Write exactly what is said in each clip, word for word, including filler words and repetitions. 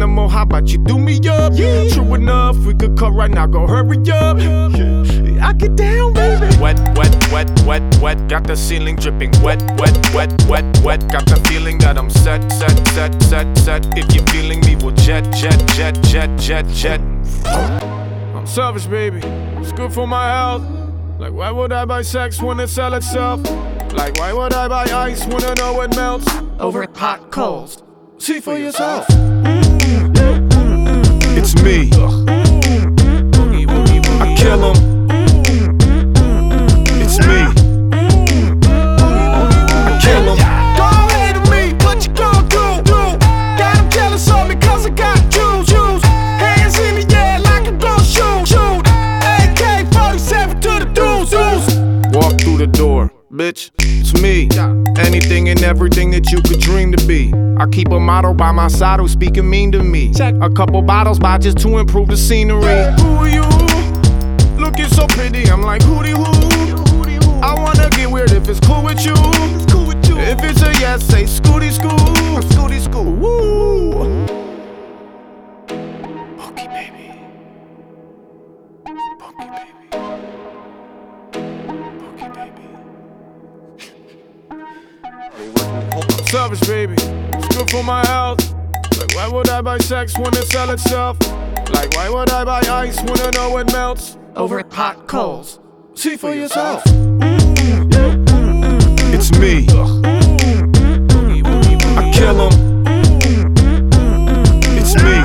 animal, how about you do me up? Yeah. True enough, we could cut right now, go hurry up. Yeah. I get down, baby. Wet, wet, wet, wet, wet. Got the ceiling dripping wet, wet, wet, wet, wet. Got the feeling that I'm set, set, set, set, set. If you're feeling me, we'll jet, jet, jet, jet, jet, jet. I'm selfish, baby. It's good for my health. Like, why would I buy sex when it sell itself? Like, why would I buy ice when I know it melts over hot coals? See for yourself. It's me. I kill 'em. It's me. I kill 'em. Don't hate on me, what you gon' do? do? Got 'em jealous of me 'cause I got juice, juice. Hands in the air like I'm gon' shoot, shoot. A K forty-seven to the deuce, deuce. Walk through the door, bitch. It's me. Anything and everything that you could dream to be. I keep a model by my side who's speaking mean to me. Check a couple bottles by just to improve the scenery. Who are you? Looking so pretty, I'm like hootie hoo. I wanna get weird if it's cool with you. If it's a yes, say scooty scoo. Scooty scoo. Woo. Pokey baby. Pokey baby. Pokey baby. I'm selfish, baby. It's good for my health. Like, why would I buy sex when it sell itself? Like, why would I buy ice when I know it melts over hot coals? See for yourself. It's me. I kill 'em. It's me.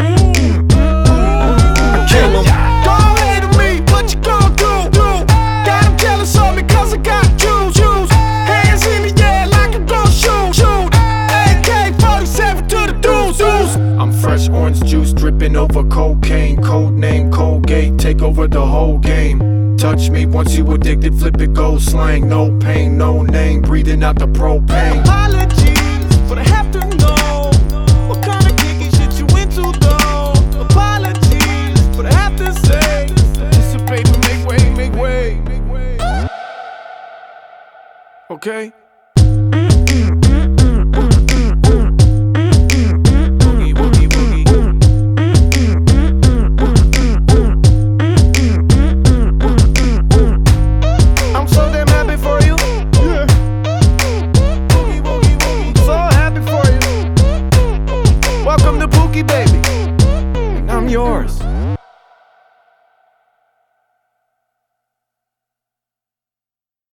I kill 'em. Don't hate on me, what you gon' do? do? Got 'em jealous of me 'cause I got juice, juice. Hands in the air like I'm gon' shoot, shoot. A K forty-seven to the deuce, deuce. I'm fresh orange juice dripping over cocaine. Code name Colgate, take over the whole game. Touch me once you addicted, flip it, go slang. No pain, no name, breathing out the propane. Apologies, but I have to know what kind of kinky shit you into though. Apologies, but I have to say, anticipate, make way, make way. Okay? Welcome to Pookie, baby, and I'm yours.